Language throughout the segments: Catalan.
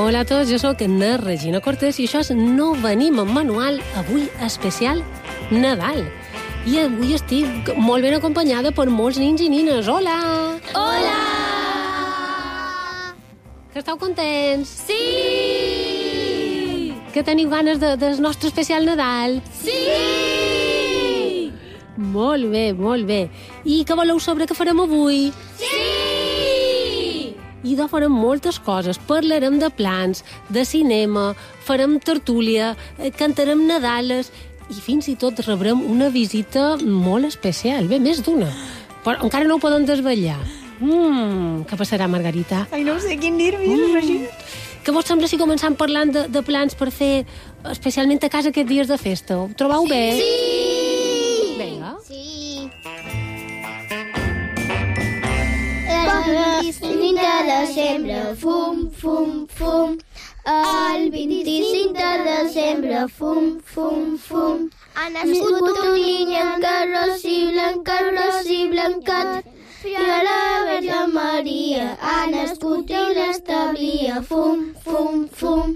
Hola a tots, jo sóc na Regina Cortés i això és No Venim amb Manual, avui especial Nadal. I avui estic molt ben acompanyada per molts nins i nines. Hola! Hola! Que esteu contents? Sí! Que teniu ganes del nostre especial Nadal? Sí! Molt bé, molt bé. I què voleu saber què farem avui? Sí! I de farem moltes coses. Parlarem de plans, de cinema, farem tertúlia, cantarem Nadales i fins i tot rebrem una visita molt especial. Bé, més d'una. Però encara no ho podem desvetllar. Què passarà, Margarita? Ai, no ho sé, quin nervis, Regina. Què vos sembla si començam parlant de plans per fer, especialment a casa aquests dies de festa? Ho trobeu bé? Sí! Vinga. Sí! El 25 de desembre, fum, fum, fum. El 25 de desembre, fum, fum, fum. Ha nascut un niño encarròs i blancat. I a la Verge Maria ha nascut i l'establia, fum, fum, fum.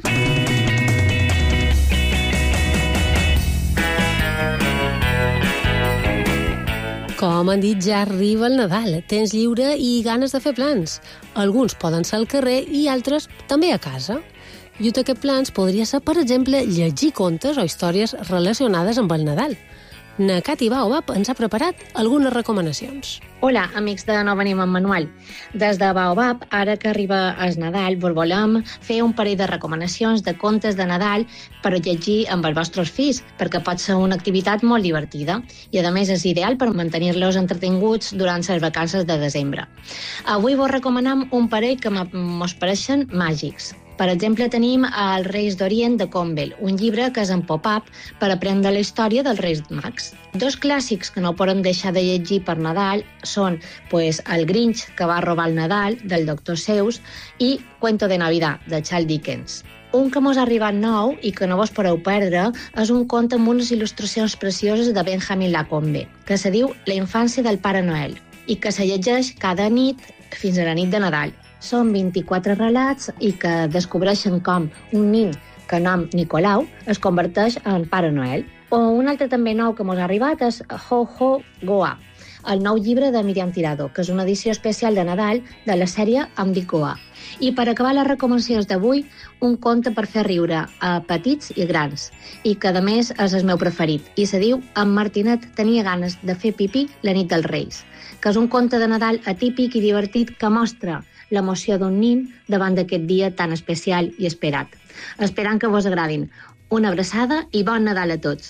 Com han dit, ja arriba el Nadal. Temps lliure i ganes de fer plans. Alguns poden ser al carrer i altres també a casa. I un d'aquests plans podria ser, per exemple, llegir contes o històries relacionades amb el Nadal. Na Cati Baobab ens ha preparat algunes recomanacions. Hola, amics de No Venim amb Manual. Des de Baobab, ara que arriba el Nadal, vos volem fer un parell de recomanacions de contes de Nadal per llegir amb els vostres fills, perquè pot ser una activitat molt divertida i, a més, és ideal per mantenir-los entretinguts durant les vacances de desembre. Avui vos recomanem un parell que mos pareixen màgics. Per exemple, tenim Els Reis d'Orient de Campbell, un llibre que és en pop-up per aprendre la història dels Reis Mags. Dos clàssics que no podem deixar de llegir per Nadal són El Grinch, que va robar el Nadal, del Dr. Seuss, i Cuento de Navidad, de Charles Dickens. Un que mos ha arribat nou i que no vos podeu perdre és un conte amb unes il·lustracions precioses de Benjamin Lacombe, que se diu La infància del Pare Noel, i que se llegeix cada nit fins a la nit de Nadal. Són 24 relats i que descobreixen com un nin que nom Nicolau es converteix en Pare Noel. O un altre també nou que mos ha arribat és Ho Ho Goa, el nou llibre de Míriam Tirado, que és una edició especial de Nadal de la sèrie Em dic Goa. I per acabar les recomanacions d'avui, un conte per fer riure a petits i grans, i que a més és el meu preferit, i se diu En Martinet tenia ganes de fer pipí la nit dels Reis, que és un conte de Nadal atípic i divertit que mostra l'emoció d'un nin davant d'aquest dia tan especial i esperat. Esperant que vos agradin. Una abraçada i bon Nadal a tots.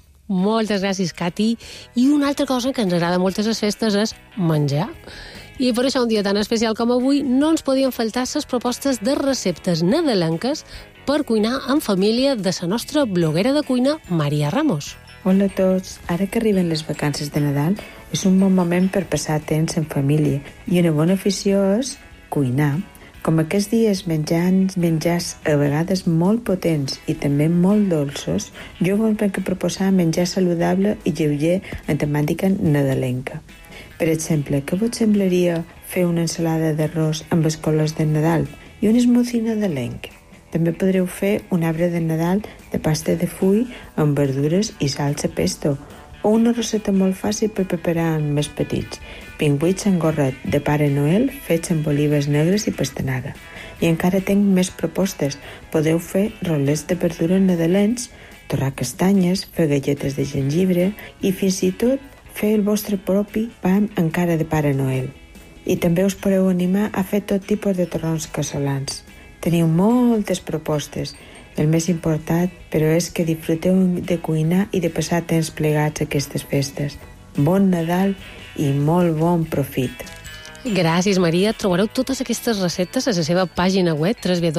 Moltes gràcies, Cati. I una altra cosa que ens agrada molt a les festes és menjar. I per això un dia tan especial com avui no ens podien faltar les propostes de receptes nadalenques per cuinar en família de la nostra bloguera de cuina, Maria Ramos. Hola a tots. Ara que arriben les vacances de Nadal, és un bon moment per passar temps en família. I una bona afició és cuinar. Com aquests dies menjant menjars a vegades molt potents i també molt dolços, jo vos venc a proposar menjar saludable i lleuger en temàtica nadalenca. Per exemple, què vos semblaria fer una ensalada d'arròs amb els colors de Nadal i un smoothie nadalenc? També podreu fer un arbre de Nadal de pasta de full amb verdures i salsa pesto, o una recepta molt fàcil per preparar amb més petits, pingüits en gorret de Pare Noel fets amb olives negres i pastanaga. I encara tinc més propostes. Podeu fer rolets de verdura nadalencs, torrar castanyes, fer galletes de gengibre i fins i tot fer el vostre propi pa encara de Pare Noel. I també us podeu animar a fer tot tipus de torrons casolans. Teniu moltes propostes. El més important, però, és que disfruteu de cuinar i de passar temps plegats aquestes festes. Bon Nadal i molt bon profit. Gràcies, Maria. Trobareu totes aquestes receptes a la seva pàgina web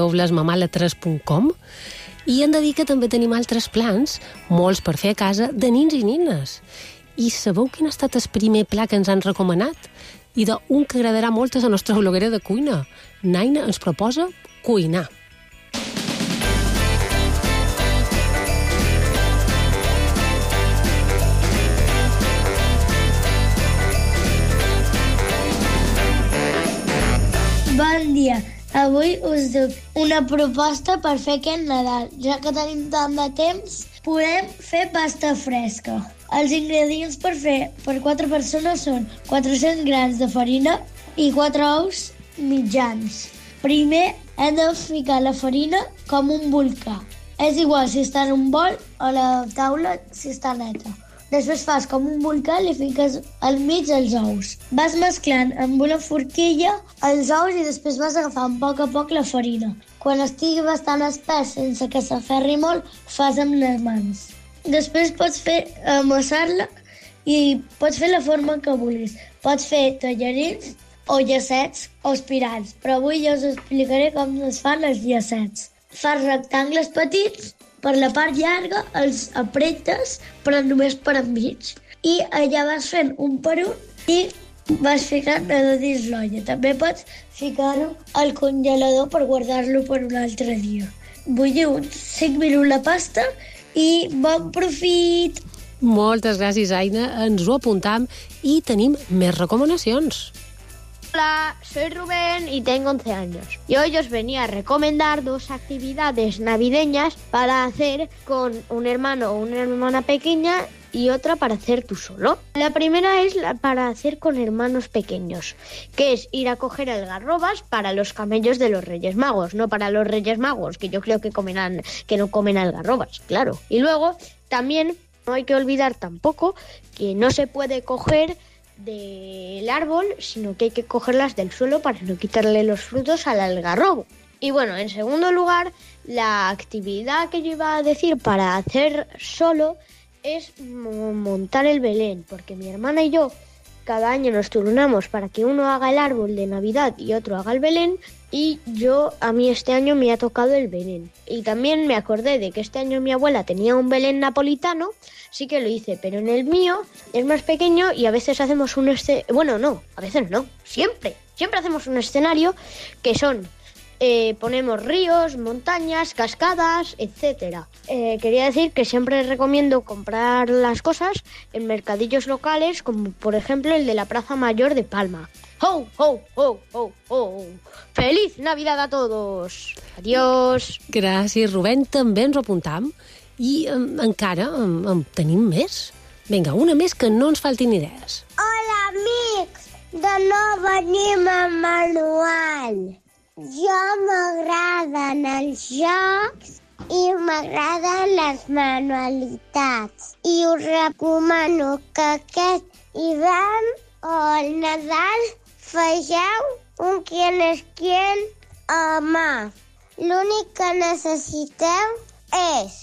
www.mamala3.com i hem de dir que també tenim altres plans, molts per fer a casa, de nins i nines. I sabeu quin ha estat el primer pla que ens han recomanat? I d'un que agradarà molt a la nostra bloguera de cuina. Naina ens proposa cuinar. Bon dia, Avui us duc una proposta per fer aquest Nadal. Ja que tenim tant de temps, podem fer pasta fresca. Els ingredients per fer per 4 persones són 400 grams de farina i 4 ous mitjans. Primer hem de ficar la farina com un volcà. És igual si està en un bol o la taula si està neta. Després fas com un volcà i li fiques al mig els ous. Vas mesclant amb una forquilla els ous i després vas agafant a poc la farina. Quan estigui bastant espès sense que s'aferri molt, fas amb les mans. Després pots amassar-la i pots fer la forma que vulguis. Pots fer tallarins o llacets o espirals, però avui ja us explicaré com es fan els llacets. Fas rectangles petits, per la part llarga els apretes, però només per enmig. I allà vas fent un per un i vas ficant a dins l'olla. També pots ficar-ho al congelador per guardar-lo per un altre dia. Bulliu uns 5 minuts la pasta i bon profit! Moltes gràcies, Aina. Ens ho apuntam i tenim més recomanacions. Hola, soy Rubén y tengo 11 años. Y hoy os venía a recomendar 2 actividades navideñas para hacer con un hermano o una hermana pequeña y otra para hacer tú solo. La primera es para hacer con hermanos pequeños, que es ir a coger algarrobas para los camellos de los Reyes Magos, no para los Reyes Magos, que yo creo que no comen algarrobas, claro. Y luego también no hay que olvidar tampoco que no se puede coger del árbol, sino que hay que cogerlas del suelo para no quitarle los frutos al algarrobo. Y bueno, en segundo lugar, la actividad que yo iba a decir para hacer solo es montar el Belén, porque mi hermana y yo cada año nos turnamos para que uno haga el árbol de Navidad y otro haga el Belén, y a mí este año me ha tocado el Belén. Y también me acordé de que este año mi abuela tenía un Belén napolitano, sí que lo hice, pero en el mío es más pequeño y a veces hacemos siempre hacemos un escenario que son ponemos ríos, montañas, cascadas, etc. Quería decir que siempre recomiendo comprar las cosas en mercadillos locales, como por ejemplo el de la Plaza Mayor de Palma. ¡Ho, ho, ho, ho, ho! ¡Feliz Navidad a todos! Adiós! Gràcies, Rubén. També ens ho apuntam. I encara en tenim més. Vinga, una més que no ens faltin idees. Hola, amics! De nou venim amb manual. Jo m'agraden els jocs i m'agraden les manualitats. I us recomano que aquest hivern o el Nadal fegeu un quién és quién a mà. L'únic que necessiteu és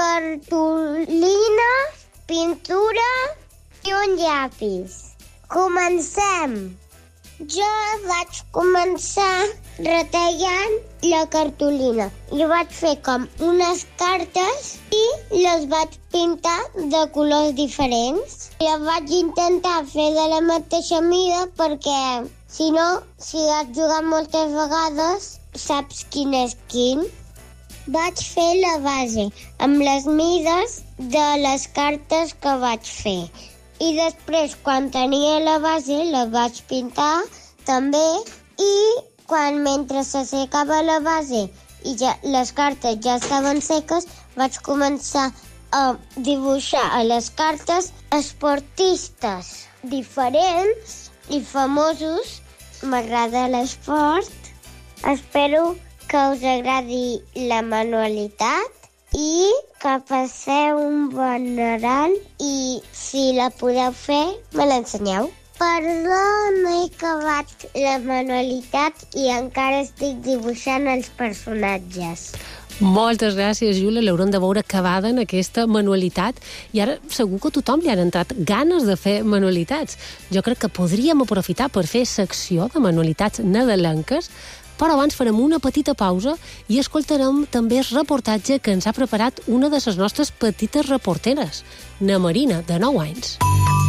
cartolina, pintura i un llapis. Comencem! Jo vaig començar retallant la cartolina i vaig fer com unes cartes i les vaig pintar de colors diferents. Les vaig intentar fer de la mateixa mida perquè, si no, si has jugat moltes vegades, saps quin és quin. Vaig fer la base amb les mides de les cartes que vaig fer. I després, quan tenia la base, la vaig pintar també i mentre s'assecava la base i les cartes ja estaven seques, vaig començar a dibuixar a les cartes esportistes diferents i famosos. M'agrada l'esport. Espero que us agradi la manualitat i que passeu un bon Nadal i si la podeu fer, me l'ensenyeu. Perdó, no he acabat la manualitat i encara estic dibuixant els personatges. Moltes gràcies, Júlia. L'haurem de veure acabada en aquesta manualitat i ara segur que a tothom li han entrat ganes de fer manualitats. Jo crec que podríem aprofitar per fer secció de manualitats nadalenques, però abans farem una petita pausa i escoltarem també el reportatge que ens ha preparat una de les nostres petites reporteres, na Marina, de 9 anys.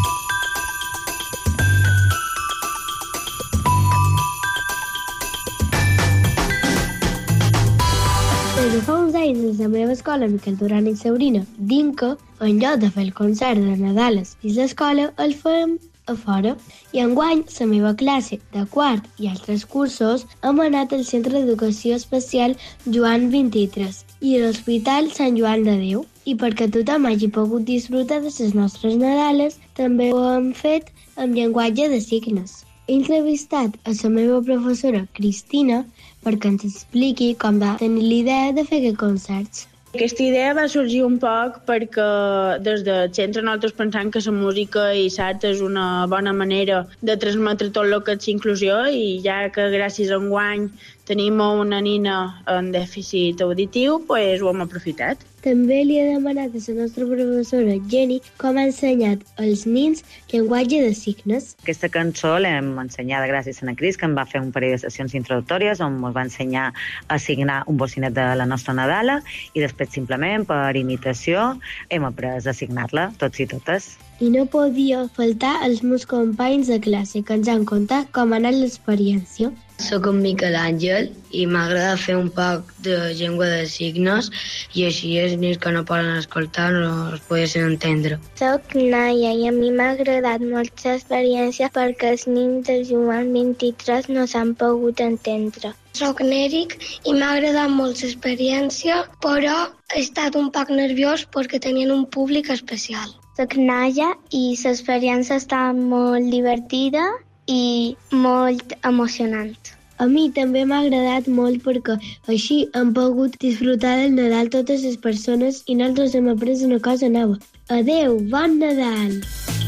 Des de fa uns anys, des de la meva escola, Miquel Duran i Sabrina, dic que, en lloc de fer el concert de Nadal a les 6 d'escola, el fem a fora. I enguany, la meva classe de quart i altres cursos hem anat al Centre d'Educació Especial Joan 23 i a l'Hospital Sant Joan de Déu. I perquè tothom hagi pogut disfrutar de les nostres Nadales, també ho hem fet amb llenguatge de signes. He entrevistat a la meva professora Cristina perquè ens expliqui com va tenir l'idea de fer aquests concerts. Aquesta idea va sorgir un poc perquè des del centre nosaltres pensam que la música i l'art és una bona manera de transmetre tot el que és inclusió i ja que gràcies a enguany tenim una nina amb dèficit auditiu, doncs ho hem aprofitat. També li he demanat a la nostra professora Jenny com ha ensenyat als nins llenguatge de signes. Aquesta cançó l'hem ensenyada gràcies a na Cris, que em va fer un parell de sessions introductòries on ens va ensenyar a signar un bocinet de la nostra Nadala i després simplement per imitació hem après a signar-la tots i totes. I no podia faltar els meus companys de classe que ens han contat com ha anat l'experiència. Soc en Miquel Àngel i m'agrada fer un poc de llengua de signes i així els nens que no poden escoltar no es poden entendre. Soc Naya i a mi m'ha agradat molt l'experiència perquè els nens del Joan 23 no s'han pogut entendre. Soc Nèric i m'ha agradat molt l'experiència, però he estat un poc nerviós perquè tenien un públic especial. Soc Naya i l'experiència està molt divertida i molt emocionant. A mi també m'ha agradat molt perquè així hem pogut disfrutar del Nadal totes les persones i nosaltres hem après una cosa nova. Adeu, bon Nadal!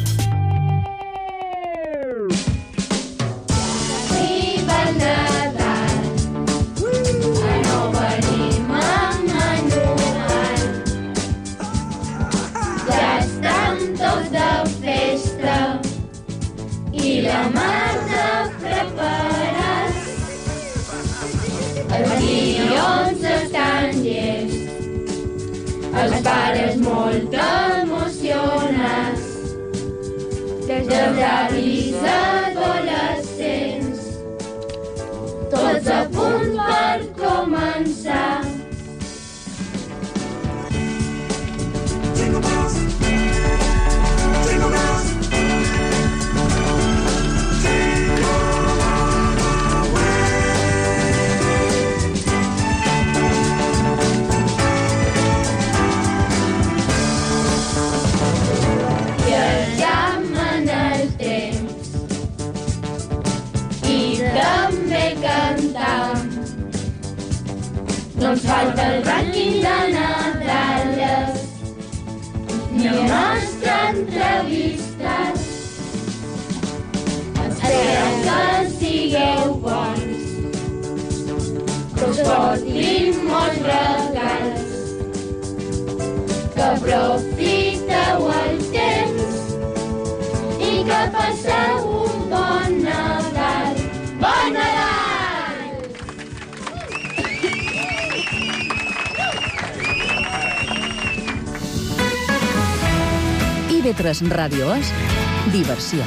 Viva el Nadal! No venim amb manual. Ja estem tots de festa i la Marta preparats. Els guions estan llests, els pares molt emocionats, dels avis adolescents, tots a punt per començar. Jingle bells, jingle bells. No ens falta el rànquing de Nadales ni el nostre entrevistat. Esperem que sigueu bons, que us portin molts regals, que aprofiteu el temps i que passeu un bon Nadal. Bon Nadal! IB3 Ràdio és diversió.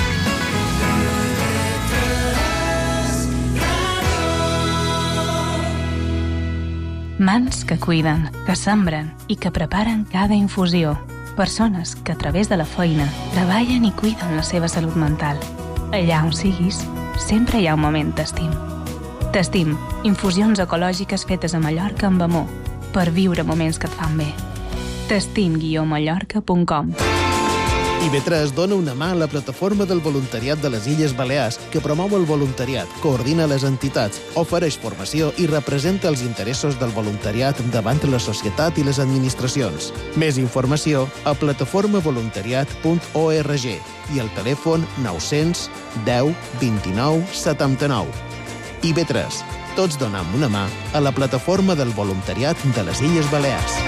Mans que cuiden, que sembren i que preparen cada infusió. Persones que a través de la feina treballen i cuiden la seva salut mental. Allà on siguis, sempre hi ha un moment t'estim. T'estim, infusions ecològiques fetes a Mallorca amb amor, per viure moments que et fan bé. T'estim-mallorca.com. IB3 dona una mà a la plataforma del voluntariat de les Illes Balears, que promou el voluntariat, coordina les entitats, ofereix formació i representa els interessos del voluntariat davant la societat i les administracions. Més informació a plataformavoluntariat.org i al telèfon 900 10 29 79. IB3. Tots donem una mà a la plataforma del voluntariat de les Illes Balears.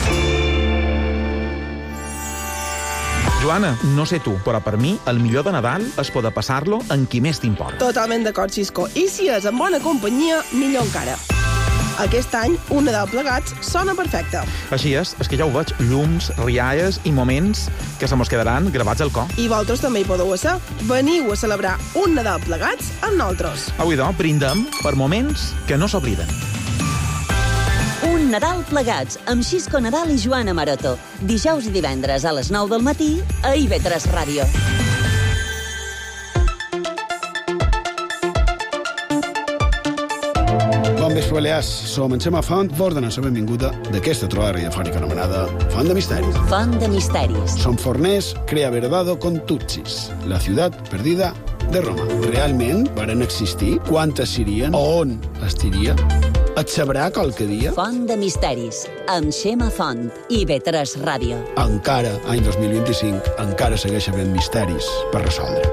Joana, no sé tu, però per mi el millor de Nadal és poder passar-lo amb qui més t'importa. Totalment d'acord, Xisco. I si és en bona companyia, millor encara. Aquest any, un Nadal plegats sona perfecte. Així és que ja ho veig, llums, rialles i moments que se mos quedaran gravats al cor. I vosaltres també hi podeu ser. Veniu a celebrar un Nadal plegats amb nosaltres. Avui, doncs, brindem per moments que no s'obliden. Un Nadal plegats amb Xisco Nadal i Joana Maroto. Dijous i divendres a les 9 del matí a IB3 Ràdio. vespre, Balears. Som en Xema Font, vos donem la benvinguda d'aquesta trobada radiofònica anomenada Font de Misteris. Font de Misteris. Son forners crea verdado con Tutsis, la ciutat perdida de Roma. Realment varen existir? Quantes serien? On estiria? Et sabrà qualque dia? Font de Misteris, amb Xema Font i B3 Ràdio. Encara, any 2025, encara segueix havent misteris per resoldre.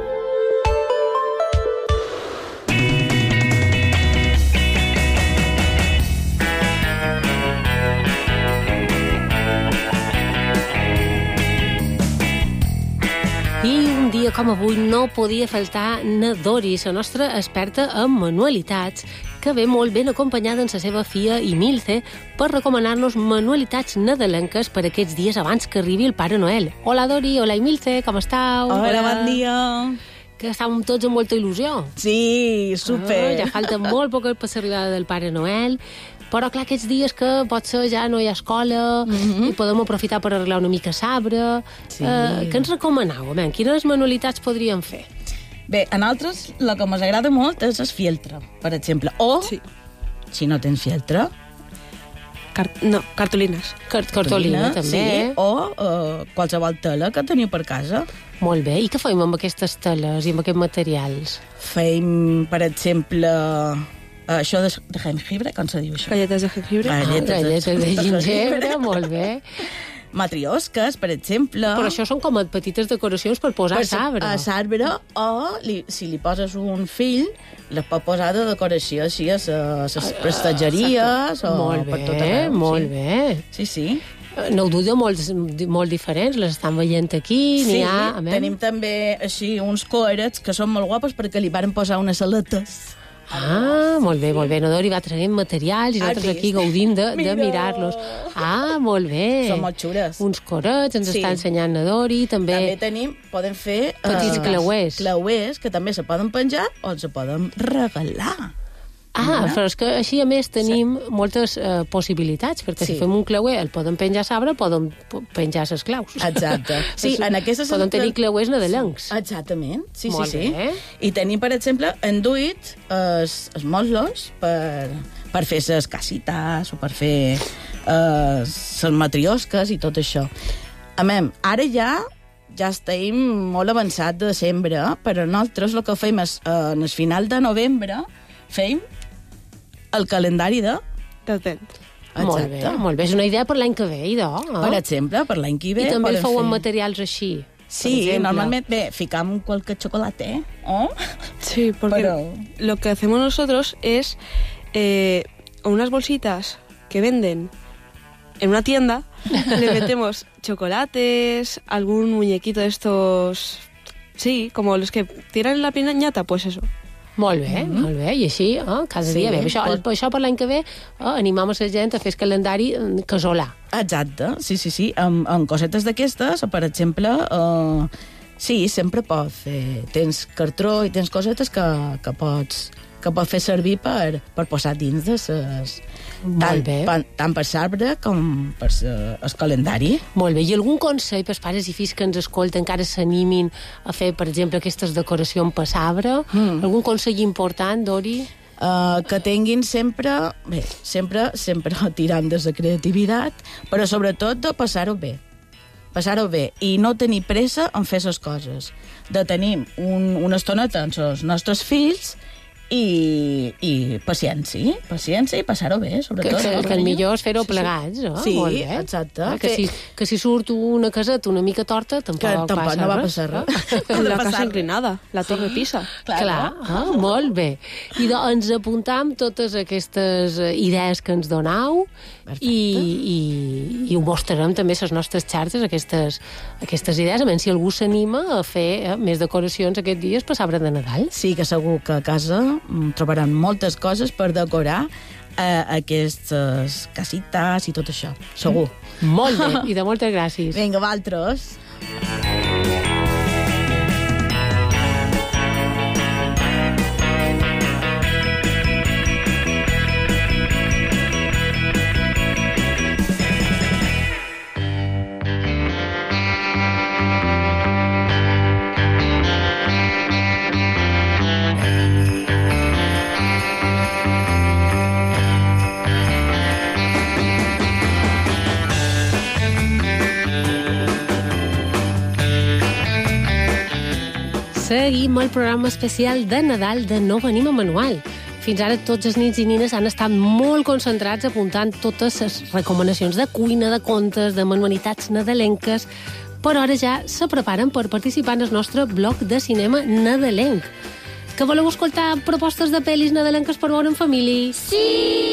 I un dia com avui no podia faltar na Dori, la nostra experta en manualitats, que ve molt ben acompanyada en la seva filla Imilce per recomanar-nos manualitats nadalenques per aquests dies abans que arribi el Pare Noel. Hola Dori, hola Imilce, com estàu? Hola, bon dia. Que estàvem tots amb molta il·lusió. Sí, super. Ja falta molt poc per l'arribada del Pare Noel, però clar, aquests dies que potser ja no hi ha escola i podem aprofitar per arreglar una mica l'arbre. Sí. Què ens recomaneu? Quines manualitats podríem fer? Bé, a nosaltres el que ens agrada molt és el fieltre, per exemple. O, si no tens fieltre... cartolines. Cartolina, també. Sí, o qualsevol tela que teniu per casa. Molt bé. I què feim amb aquestes teles i amb aquests materials? Feim, per exemple... això de jengibre, com se diu això? Galletes de jengibre. Galletes de gingebre, molt bé. Matriosques, per exemple. Però això són com petites decoracions per posar a l'arbre. A l'arbre, o si li poses un fill, les pot posar de decoració així a les prestatgeries o per tot arreu. Molt bé. Sí, sí. No ho dudo, molt diferents, les estan veient aquí, n'hi ha... Tenim també així uns coerets que són molt guapos perquè li varen posar unes aletes. Ah, molt bé, molt bé. Nodori va traient materials i nosaltres aquí gaudim de mirar-los. Ah, molt bé. Són molt xures. Uns corets, ens està ensenyant Nodori. També podem fer... petits clauers. Clauers, que també se poden penjar o se poden regalar. Ah, però és que així, a més, tenim moltes possibilitats, perquè si fem un clauer, el podem penjar a l'arbre, podem penjar les claus. Exacte. Sí, en aquestes... Podem tenir clauers nadalencs. Exactament, sí. Molt bé. I tenim, per exemple, enduït els motllos per fer les casitas o per fer les matriosques i tot això. Ara ja estem molt avançat de desembre, però nosaltres el que fem és, en el final de novembre, fem el calendari d'Advent. Molt bé, molt bé. És una idea per l'any que ve, idò. Per exemple, per l'any que ve. I també el feu amb materials així. Sí, normalment, ficam qualque chocolate, ¿o? Sí, porque lo que hacemos nosotros es unas bolsitas que venden en una tienda, le metemos chocolates, algún muñequito de estos, sí, como los que tiran la piñata, pues eso. Molt bé, molt bé. I així, cada dia bé. Això per l'any que ve animam a la gent a fer el calendari casolà. Exacte, sí. Amb cosetes d'aquestes, per exemple, sí, sempre pots fer... Tens cartró i tens cosetes que pots fer servir per posar dins de ses... Tant per l'arbre com per el calendari. Molt bé. I algun consell per pares i fills que ens escolten, encara s'animin a fer, per exemple, aquestes decoracions per l'arbre? Algun consell important, Dori? Que tinguin sempre tirant de la creativitat, però sobretot de passar-ho bé. Passar-ho bé i no tenir pressa en fer les coses. De tenir una estoneta amb els nostres fills i paciència i passar-ho bé, sobretot. Que el millor és fer-ho plegats, no? Sí, exacte. Que si surt una caseta una mica torta, tampoc no va passar res. La casa inclinada, la torre Pisa. Clar, molt bé. I ens apuntam totes aquestes idees que ens donau i ho mostrarem també a les nostres xarxes, aquestes idees, a menys si algú s'anima a fer més decoracions aquests dies per l'arbre de Nadal. Sí, que segur que a casa trobaran moltes coses per decorar aquestes casitas i tot això, segur. Molt bé, i de moltes gràcies. Vinga, vosaltres. Seguim el programa especial de Nadal de No Venim a Manual. Fins ara tots els nins i nines han estat molt concentrats apuntant totes les recomanacions de cuina, de contes, de manualitats nadalenques, però ara ja se preparen per participar en el nostre bloc de cinema nadalenc. Que voleu escoltar propostes de pel·lis nadalenques per veure en família? Sí!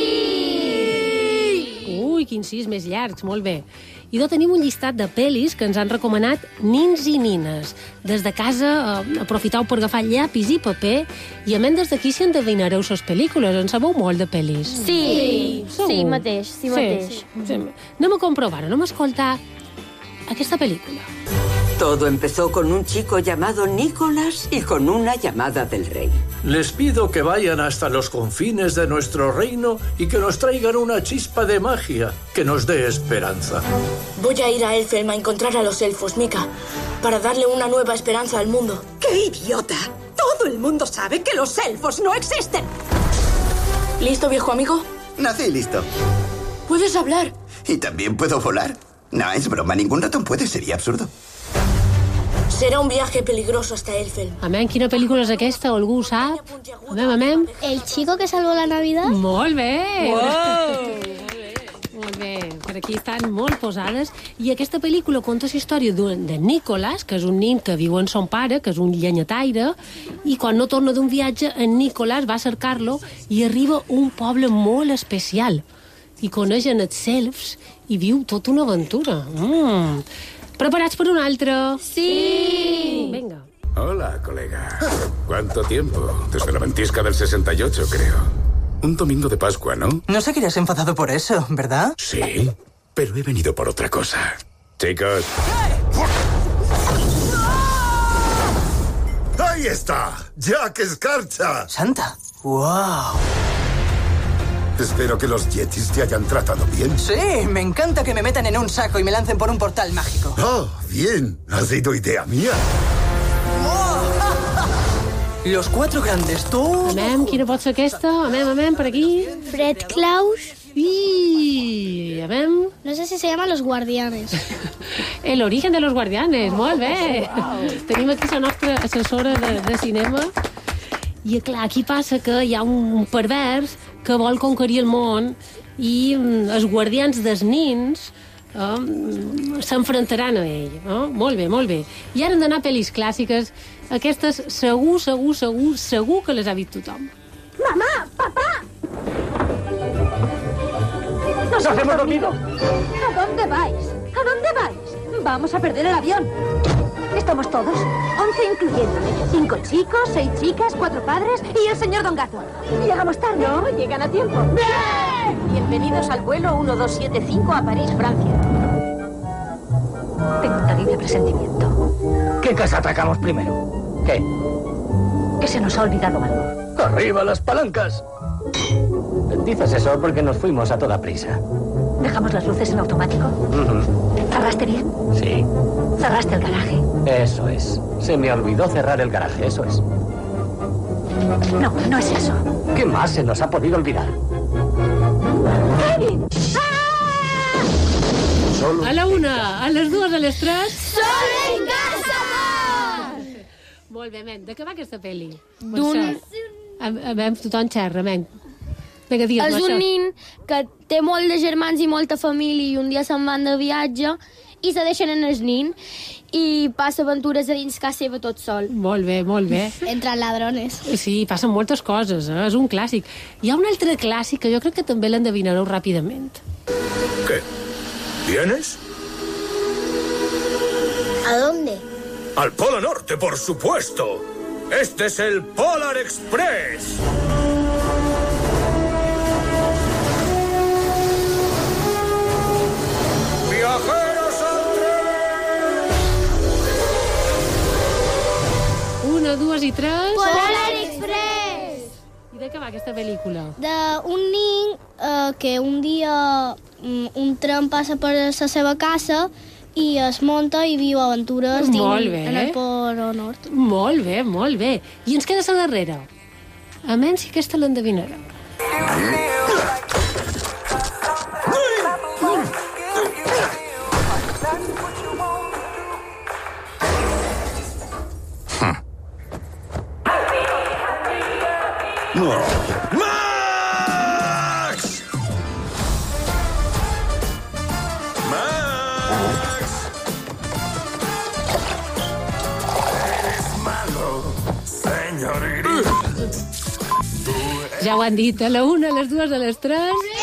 Ui, quins sis més llargs, molt bé. I tenim un llistat de pel·lis que ens han recomanat nins i nines. Des de casa aprofiteu per agafar llapis i paper i a menys des d'aquí si endevinareu les pel·lícules. En sabeu molt de pel·lis? Sí, sí mateix. Sí. Anem a comprovar, anem a escoltar aquesta pel·lícula. Todo empezó con un chico llamado Nicolás y con una llamada del rey. Les pido que vayan hasta los confines de nuestro reino y que nos traigan una chispa de magia que nos dé esperanza. Voy a ir a Elfhelm a encontrar a los elfos, Mika, para darle una nueva esperanza al mundo. ¡Qué idiota! Todo el mundo sabe que los elfos no existen. ¿Listo, viejo amigo? Nací listo. ¿Puedes hablar? ¿Y también puedo volar? No, es broma, ningún ratón puede, sería absurdo. Será un viaje peligroso hasta Elfhelm. Amén, quina pel·lícula és aquesta? Algú ho sap? Amén. El chico que salvó la Navidad. Molt bé! Wow. Molt bé, per aquí estan molt posades. I aquesta pel·lícula conta la història de Nicolás, que és un nin que viu amb son pare, que és un llenyataire, i quan no torna d'un viatge, en Nicolás va a cercar-lo i arriba a un poble molt especial. I coneixen els elfs i viu tota una aventura. ¿Preparados por un altro? ¡Sí! Venga. Hola, colega. ¿Cuánto tiempo? Desde la ventisca del 68, creo. Un domingo de Pascua, ¿no? No seguirás enfadado por eso, ¿verdad? Sí, pero he venido por otra cosa. Chicos. ¡Ahí está! ¡Jack Escarcha! ¡Santa! ¡Wow! Espero que los yetis te hayan tratado bien. Sí, me encanta que me metan en un saco y me lancen por un portal mágico. ¡Oh, bien! Ha sido idea mía. Los cuatro grandes, tú... Amén, quina pot ser aquesta? Amén, per aquí. Fred Claus. I... Amén. No sé si se llama Los Guardianes. El origen de los guardianes, molt bé. Wow. Tenim aquí la nostra assessora de cinema. I, clar, aquí passa que hi ha un pervers que vol conquerir el món i els guardians dels nins s'enfrontaran a ell. Molt bé, molt bé. I ara hem d'anar a pel·lis clàssiques. Aquestes segur que les ha vist tothom. ¡Mamá! ¡Papá! ¡Nos hemos dormido! ¿A dónde vais? ¿A dónde vais? Vamos a perder el avión. Estamos todos, 11 incluyéndome. 5 chicos, 6 chicas, 4 padres y el señor Don Gato. ¿Llegamos tarde? No, llegan a tiempo. ¡Bien! Bienvenidos al vuelo 1275 a París, Francia. Tengo un terrible presentimiento. ¿Qué casa atacamos primero? ¿Qué? Que se nos ha olvidado algo. ¡Arriba las palancas! Dices eso porque nos fuimos a toda prisa. ¿Dejamos las luces en automático? ¿Cerraste bien? Sí. ¿Cerraste el garaje? Eso es. Se me olvidó cerrar el garaje, eso es. No, no es eso. ¿Qué más se nos ha podido olvidar? ¡Kevin! ¡Ah! A la una, a les dues, a les tres... Sol en casa! Molt bé, men. De què va aquesta pel·li? D'un... Tothom xerra, men. Vinga, digues-me És això. un nin que té molt de germans i molta família i un dia se'n van de viatge i se deixen en el nin i passa aventures a dins casa seva tot sol. Molt bé, molt bé. Entre ladrones. Sí, passen moltes coses, és un clàssic. Hi ha un altre clàssic que jo crec que també l'endevinareu ràpidament. ¿Qué? ¿Vienes? ¿A dónde? Al Polo Norte, por supuesto. Este es el Polar Express. ¡Viajeros al tren! 1, 2 i 3... Polar Express! I de què va aquesta pel·lícula? D'un nin que un dia un tren passa per la seva casa i es munta i viu aventures en el Polo Nord. Molt bé, molt bé. I ens queda la darrera. A menys si aquesta l'endevinareu. No. Max! Max! Eres malo, senyor Gris. Ja ho han dit, a la 1, a les 2, a les 3...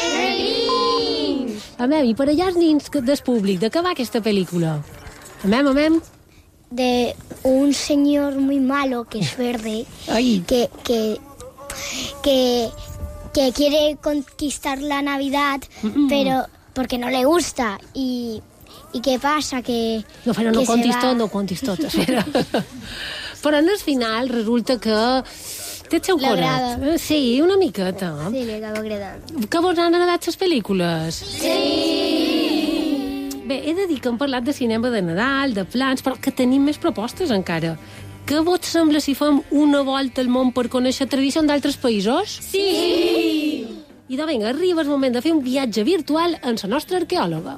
Amem, i per allà els nins del públic, de què va aquesta pel·lícula? Amem. De un señor muy malo que es verde, que quiere conquistar la Navidad, pero porque no le gusta. ¿Y qué pasa? Que No, però no contis tot, espera. Però en el final resulta que té el seu coret. L'agrada. Sí, una miqueta. Sí, li acaba agradant. Que vos han agradat les pel·lícules? Sí! Bé, he de dir que hem parlat de cinema de Nadal, de plans, però que tenim més propostes encara. Què vos sembla si fem una volta al món per conèixer tradicions d'altres països? Sí! I doncs vinga, arriba el moment de fer un viatge virtual amb la nostra arqueòloga.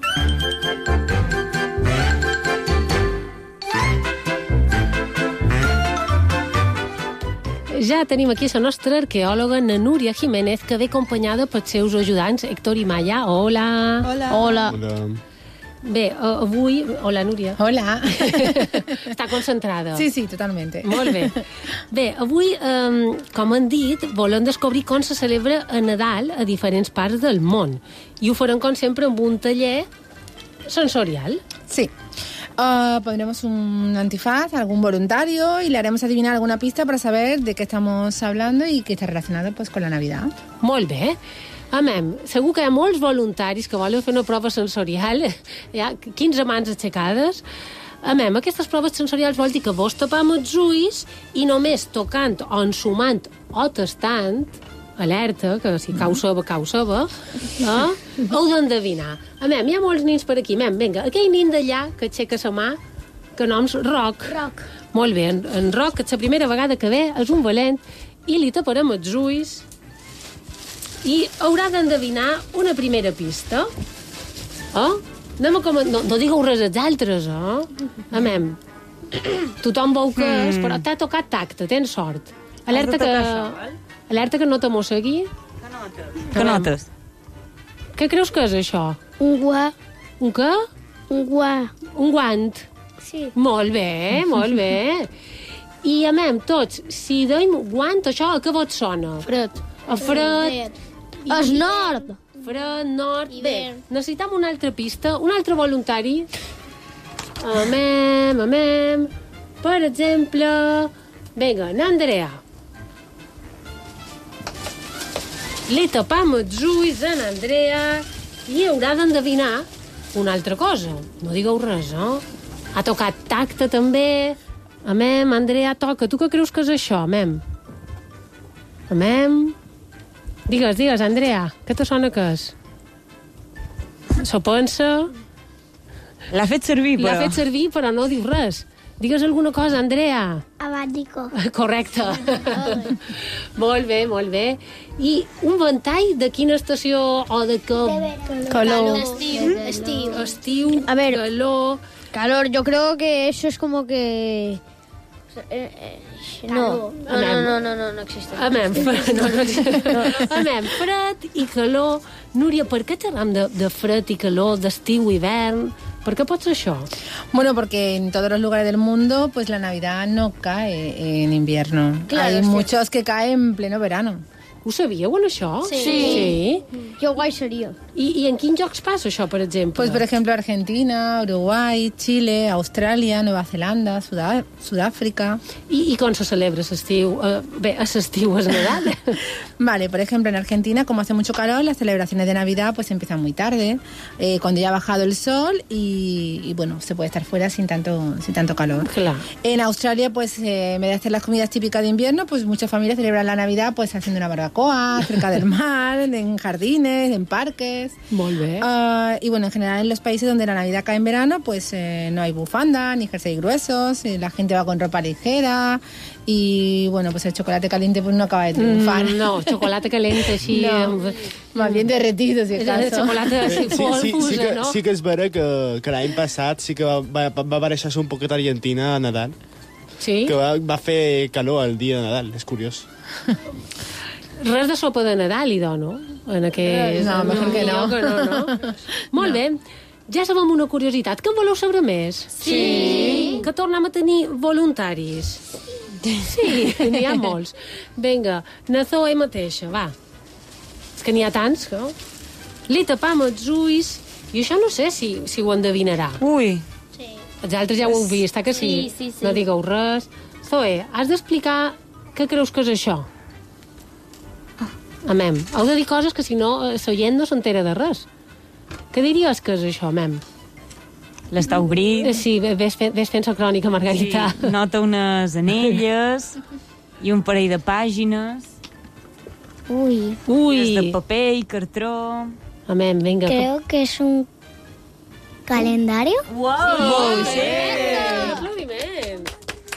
Ja tenim aquí la nostra arqueòloga, na Núria Jiménez, que ve acompanyada pels seus ajudants, Héctor i Maya. Hola. Hola. Bé, avui... Hola, Núria. Hola. Està concentrada. Sí, totalmente. Molt bé. Bé, avui, com han dit, volem descobrir com se celebra a Nadal a diferents parts del món. I ho farem, com sempre, amb un taller sensorial. Sí. Pondremos un antifaz a algún voluntario y le haremos adivinar alguna pista para saber de qué estamos hablando y que está relacionado pues con la Navidad. Molt bé. Amem, segur que hi ha molts voluntaris que volen fer una prova sensorial. Hi ha 15 mans aixecades. Amem, aquestes proves sensorials vol dir que vos tapam els ulls i només tocant o ensumant o tastant, alerta, que si cau ceba, heu d'endevinar. Amem, hi ha molts nins per aquí. Amem, vinga, aquell nin d'allà que aixeca la mà, que nom's Roc. Molt bé, en Roc, que és la primera vegada que ve, és un valent, i li taparem els ulls i haurà d'endevinar una primera pista. No digueu res als altres, Amem, tothom veu que és, però t'ha tocat tacte, tens sort. Alerta que no t'amossegui. Que notes? Què creus que és això? Un guà. Un què? Un guà. Un guant. Sí. Molt bé, molt bé. I, amem, tots, si deim guant, això a què vos sona? Fred. A fred. És nord. Fred, nord. Bé, necessitam una altra pista, un altre voluntari. Amem. Per exemple, vinga, n'Andrea. Li tapam els ulls a n'Andrea i haurà d'endevinar una altra cosa. No digueu res, Ha tocat tacte, també. Amem, Andrea, toca. Tu què creus que és això, Amem? Digues, Andrea, què te sona que és? S'ho pensa? L'ha fet servir, però no diu res. Digues alguna cosa, Andrea. Abanico. Correcte. Molt bé. I un ventall de quina estació o de què? Calor. Estiu, a ver, calor. Yo creo que eso es como que... No existe. Amem, fred i calor. Núria, per què xerram de fred i calor, d'estiu i hivern? ¿Por qué pasa eso? Bueno, porque en todos los lugares del mundo, pues la Navidad no cae en invierno. Claro, hay muchos que caen en pleno verano. Ho sabíeu, això? Sí. Jo guai seria. I en quins llocs passa això, per exemple? Pues, por ejemplo, Argentina, Uruguay, Chile, Australia, Nueva Zelanda, Sudáfrica. ¿Y com se celebra l'estiu? L'estiu és Nadal. Vale, por ejemplo, en Argentina, como hace mucho calor, las celebraciones de Navidad pues empiezan muy tarde, cuando ya ha bajado el sol y bueno, se puede estar fuera sin tanto calor. Claro. En Australia, pues, en vez de hacer las comidas típicas de invierno, pues muchas familias celebran la Navidad pues haciendo una barbacoa cerca del mar, en jardines, en parques. Molt bé. Y bueno, en general en los países donde la Navidad cae en verano, pues no hay bufanda, ni jersey gruesos, la gente va con ropa ligera y bueno, pues el chocolate caliente pues no acaba de triunfar. No, chocolate caliente així... No, más bien derretido, si acaso. Chocolate així fusa, no? Sí que és vera que l'any passat sí que va aparèixer un poquet Argentina a Nadal. Sí? Que va fer calor el dia de Nadal, és curiós. Res de sopa de Nadal, hi dono. En aquest... No, mejor que no. no. Molt bé. Ja sabem una curiositat. Que en voleu saber més? Sí. Que tornem a tenir voluntaris. Sí, n'hi ha molts. Vinga, na Zoe mateixa, va. És que n'hi ha tants, no? Li tapam els ulls i això no sé si ho endevinarà. Ui. Sí. Els altres ja ho heu vist, que sí? Sí. No digueu res. Zoe, has d'explicar què creus que és això. Amem, heu de dir coses que si no l'oient no s'entera de res. Què diries que és això, Amem? L'està obrint. Sí, ves fent la crònica, Margarita. Sí, nota unes anelles i un parell de pàgines. Uy. És de paper i cartró. Amem, vinga. Creo que es un calendario. Molt bé! Un aplaudiment!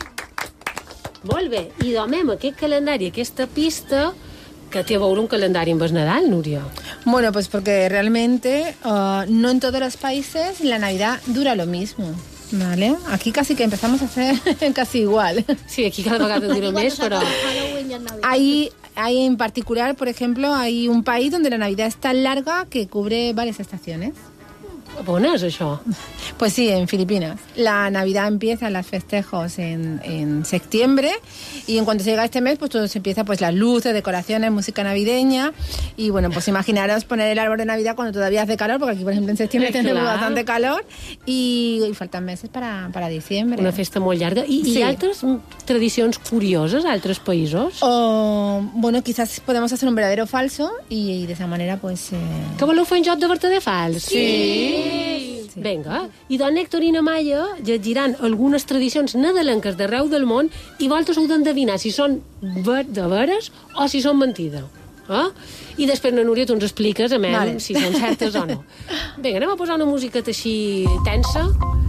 Molt bé. I domem aquest calendari, aquesta pista, que té a veure un calendari amb el Nadal, Núria. Bueno, pues porque realmente no en todos los países la Navidad dura lo mismo. ¿Vale? Aquí casi que empezamos a hacer casi igual. Sí, aquí cada vegada dura més, però... Hay en particular, por ejemplo, hay un país donde la Navidad es tan larga que cubre varias estaciones. On és això? Pues sí, en Filipinas. La Navidad empieza, los festejos en septiembre, y en cuanto se llega este mes, pues todo se empieza, pues las luces, decoraciones, música navideña, y bueno, pues imaginaros poner el árbol de Navidad cuando todavía hace calor, porque aquí, por ejemplo, en septiembre tenemos bastante calor, y faltan meses para diciembre. Una festa molt llarga. I hi ha altres tradicions curioses a altres països? Bueno, quizás podemos hacer un verdadero falso, y de esa manera, pues... Que voleu fer un joc de verdader fals? Sí. Vinga, i don Héctor i na Maia llegiran algunes tradicions nadalenques d'arreu del món i vosaltres heu d'endevinar si són de veres o si són mentida. I després, na Núria, tu ens expliques si són certes o no. Vinga, anem a posar una musiqueta així tensa.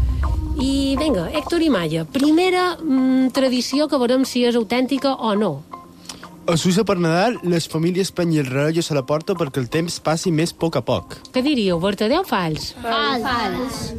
I vinga, Héctor i Maia, primera tradició que veurem si és autèntica o no. A Suïssa per Nadal, les famílies penyen el rellotge a la porta perquè el temps passi més a poc. Què diríeu, verdader o fals? Fals.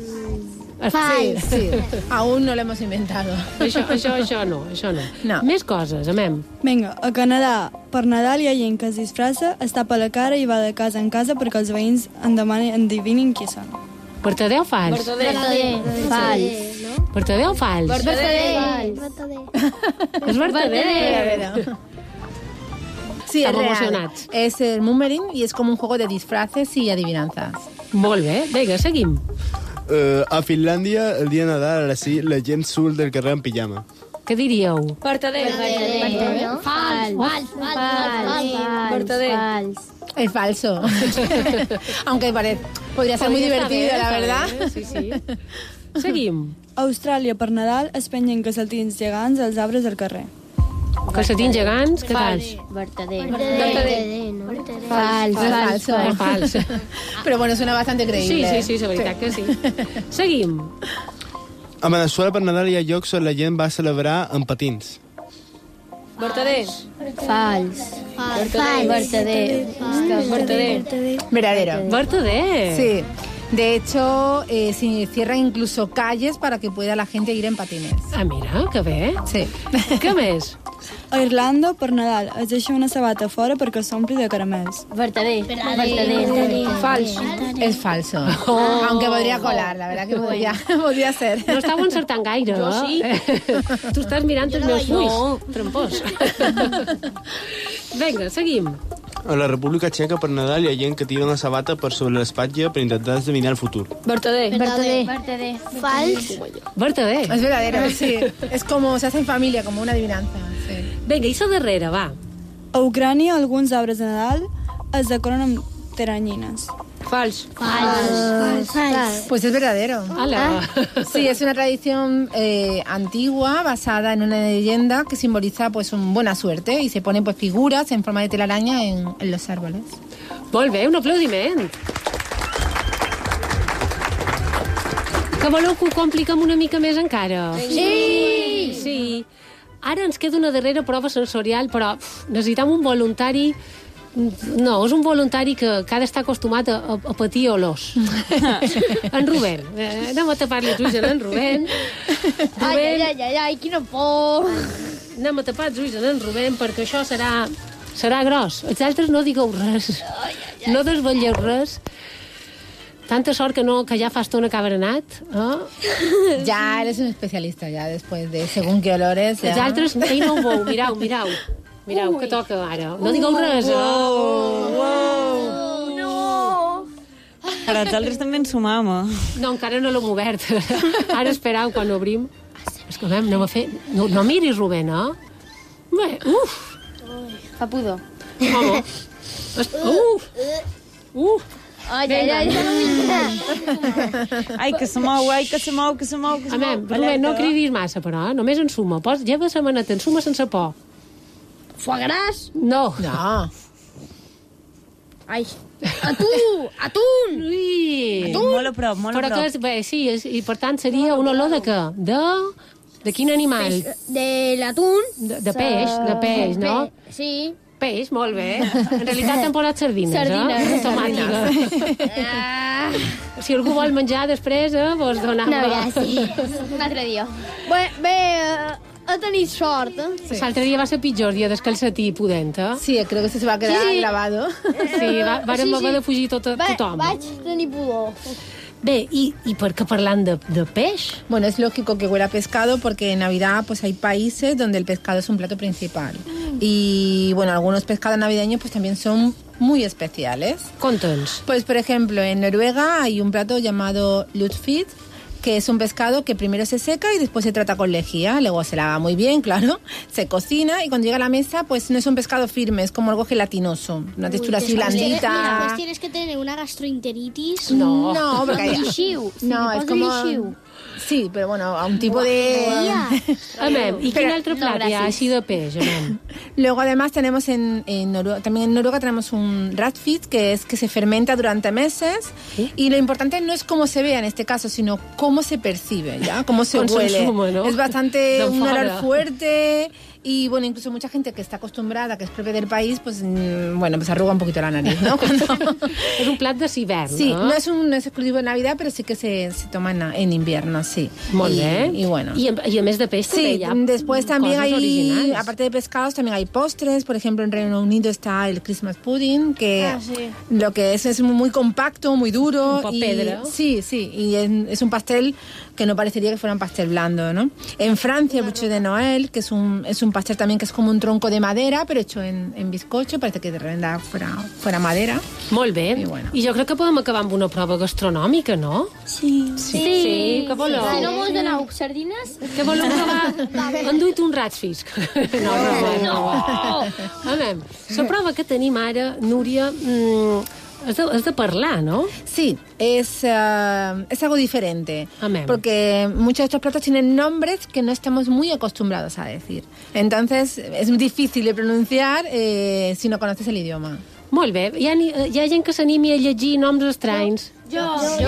Sí. Aún no lo hemos inventado. Això no. Més coses, amem. Vinga, a Canadà, per Nadal hi ha gent que es disfressa, es tapa la cara i va de casa en casa perquè els veïns endevinin qui són. Verdader o fals? Verdader. Fals. Verdader o fals? Verdader. És verdader. Sí, es Estamos real. emocionats. Es el Mummering y es como un juego de disfraces y adivinanzas. Molt bé, vinga, seguim. A Finlàndia, el dia de Nadal, ara sí, la gent surt del carrer en pijama. Què diríeu? Verdader. Fals. Verdader. Es falso. Aunque podría ser muy divertido, la verdad. Sí. Seguim. A Austràlia, per Nadal, es penyen calcetins gegants als arbres del carrer. Calcetins gegants, què tal? Verdader. Falso. Pero bueno, suena bastante creíble. Sí, la veritat que sí. Seguim. A Veneçuela per Nadal hi ha llocs on la gent va celebrar amb patins. Verdader. Fals. Verdadero. Verdader. Sí. De hecho, se cierran incluso calles para que pueda la gente ir en patines. Ah, mira, que bé. Sí. Què més? A Irlanda, per Nadal, es deixa una sabata fora perquè s'ompli de caramels. Verdader. Falso. Es falso. Aunque podría colar, la verdad que podría ser. No estàveu encertant gaire, Jo sí. Tu estàs mirant els meus ulls. Trampós. Vinga, seguim. A la República Txeca per Nadal hi ha gent que tira una sabata per sobre l'espatlla per intentar esdevinar el futur. Verdader. Fals. Verdader. Es verdadero, sí. Es como se hace en familia, como una adivinanza. Sí. Vinga, i la darrera, va. A Ucrània, alguns arbres de Nadal es decoren amb teranyines. Fals. Pues es verdadero. Ala. Sí, es una tradición antigua basada en una leyenda que simboliza pues buena suerte y se ponen pues figuras en forma de telaraña en los árboles. Molt bé, un aplaudiment. Que voleu que ho compliquem una mica més encara? Sí. Ara ens queda una darrera prova sensorial, però necessitem un voluntari. No, és un voluntari que ha d'estar acostumat a patir olors. En Rubén. Anem a tapar-li els ulls a en Rubén. Ai, quina por. Anem a tapar els ulls a en Rubén perquè això serà Serà gros. Els altres no digueu res. No desvetlleu res. Tanta sort que ya fa estona que ha berenat. Ya eres un especialista, ya después de según qué olores. Els altres, ahí no ho veu, mirau. Mirau, que toca ara. No digueu res, Però els altres també ensumam. No, encara no l'hem obert. Ara esperau quan obrim. És que anem a fer... No miris, Rubén, Bé, Fa pudor. Home. Ai, que se mou. Rubén, no cridis massa, però, només ensuma. Lleva la maneta, ensuma sense por. Foie gras? No. Ai, atún! Ui! Molt a prop. Bé, sí, i per tant seria una olor de què? De quin animal? De l'atún. De peix, no? Sí. Peix, molt bé. En realitat t'han posat sardines, Tomàtiques. Si algú vol menjar després, vos donam... No, gràcies. Un altre dia. Bé, he tenit sort. Sí. L'altre dia va ser pitjor dia del calcetí pudent, Sí, creo que se va a quedar lavado. Sí, vàrem haver de fugir tothom. Vaig tenir pudor. Bé, ¿y por qué hablan de pez? Bueno, es lógico que huela a pescado porque en Navidad pues hay países donde el pescado es un plato principal. Y bueno, algunos pescados navideños pues también son muy especiales. Contanos. Pues por ejemplo, en Noruega hay un plato llamado lutfisk, que es un pescado que primero se seca y después se trata con lejía, luego se lava muy bien, claro, se cocina y cuando llega a la mesa pues no es un pescado firme, es como algo gelatinoso, una textura así blandita. Mira, pues tienes que tener una gastroenteritis. No, porque hay... No, es como... Sí, pero bueno, a un tipo de... ¿Y qué otro plato ha sido pez? Luego además tenemos también en Noruega tenemos un ratfisk, que es que se fermenta durante meses. ¿Sí? Y lo importante no es cómo se vea en este caso, sino cómo se percibe, ¿ya? Cómo se huele. Consumo, ¿no? Es bastante un olor fuerte. Y bueno, incluso mucha gente que está acostumbrada, que es propia del país, pues bueno, pues arruga un poquito la nariz, ¿no? Es un plato de invierno, sí, no es exclusivo de Navidad, pero sí que se toma en invierno, sí. Muy bien. Y bueno. Y en mes de pez sí, después también hay, originales. Aparte de pescados, también hay postres. Por ejemplo, en Reino Unido está el Christmas pudding, que lo que es muy compacto, muy duro. Un poco pedra. Sí, y es un pastel que no parecería que fuera un pastel blando, ¿no? En Francia, el buche de Noel, que es un pastel también que es como un tronco de madera, pero hecho en bizcocho, parece que de repente fuera madera. Molt bé. I jo crec que podem acabar amb una prova gastronòmica, no? Sí. Què voleu? Si no mos doneu sardines... Què voleu provar? Enduit un ratfisk. No. A veure, la prova que tenim ara, Núria... Es de parlar, ¿no? Sí, es algo diferente. Amén. Porque muchos de estos platos tienen nombres que no estamos muy acostumbrados a decir. Entonces, es difícil de pronunciar si no conoces el idioma. Molt bé. Hi ha gent que s'animi a llegir noms estranys. Jo.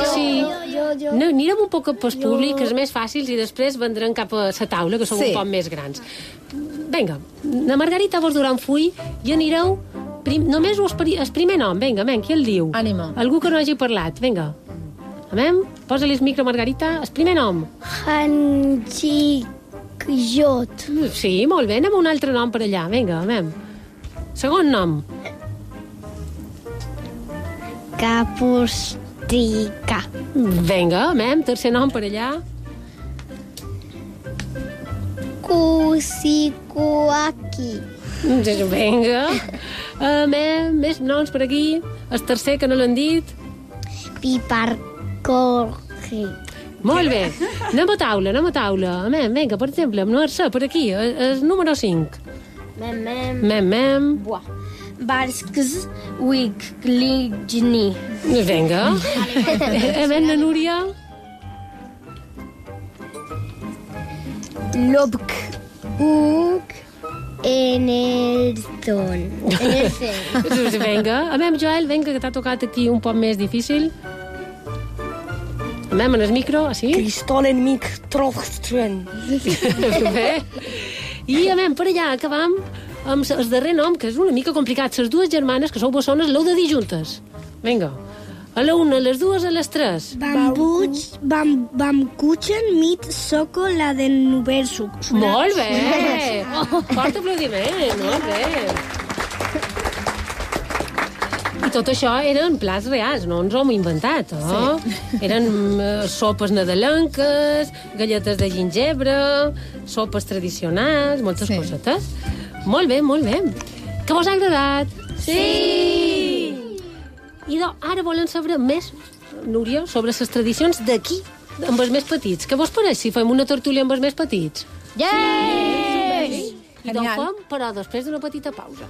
No, anirem un poc pel públic, que és més fàcils, i després vendrem cap a la taula, que som un poc més grans. Vinga, la Margarita vos durà un full i anireu... Només el primer nom, vinga, qui el diu? Ànima. Algú que no hagi parlat, vinga. Posa-li el micro, Margarita. El primer nom. Hanjikjot. Sí, molt bé, anem a un altre nom per allà, vinga, Segon nom. Capustica. Vinga, tercer nom per allà. Kusikuaki. Vinga. Més noms per aquí. El tercer, que no l'han dit. Piparcorri. Molt bé. Anem a taula. Vinga, per exemple, no per aquí. El número 5. Mem. Buah. Barskz Wikligni. Vinga. La Núria. Lobk. Enerton. Vinga. Joel, que t'ha tocat aquí un poc més difícil. En el micro, així. Cristolen Trofstren. Bé. I per allà acabam amb el darrer nom, que és una mica complicat. Les dues germanes, que sou bessones, l'heu de dir juntes. Vinga. A la una, a les dues, a les tres. Bamkuchen mit Sokoladen Nubersuk. Molt bé! Fort aplaudiment, molt bé. I tot això eren plats reals, no ens ho hem inventat, Eren sopes nadalenques, galletes de gingebre, sopes tradicionals, moltes cosetes. Molt bé, molt bé. Que vos ha agradat? Sí! I ara volen saber més, Núria, sobre les tradicions d'aquí, amb els més petits. Què vos pareix si fem una tertúlia amb els més petits? Yay! I ho fem, però després d'una petita pausa.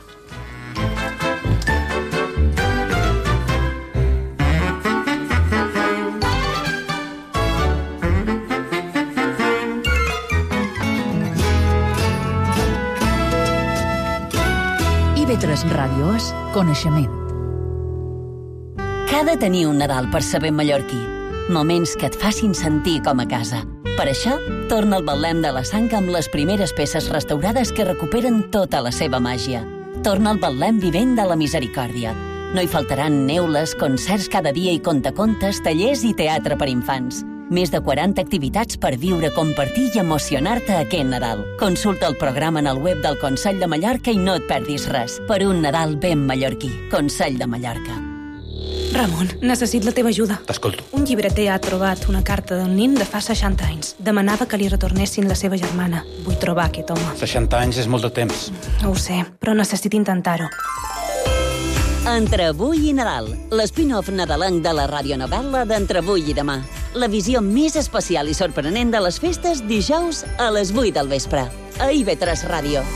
IB3 Ràdio és coneixement. Que ha de tenir un Nadal per saber mallorquí? Moments que et facin sentir com a casa. Per això, torna al Betlem de la Sang amb les primeres peces restaurades que recuperen tota la seva màgia. Torna al Betlem vivent de la misericòrdia. No hi faltaran neules, concerts cada dia i contacontes, tallers i teatre per infants. Més de 40 activitats per viure, compartir i emocionar-te aquest Nadal. Consulta el programa en el web del Consell de Mallorca i no et perdis res. Per un Nadal ben mallorquí. Consell de Mallorca. Ramon, necessit la teva ajuda. T'escolto. Un llibreter ha trobat una carta d'un nin de fa 60 anys. Demanava que li retornessin la seva germana. Vull trobar aquest home. 60 anys és molt de temps. Ho sé, però necessito intentar-ho. Entre avui i Nadal, l'espin-off nadalenc de la radionovel·la d'Entre avui i demà. La visió més especial i sorprenent de les festes dijous a les 8 del vespre. A IB3 Ràdio.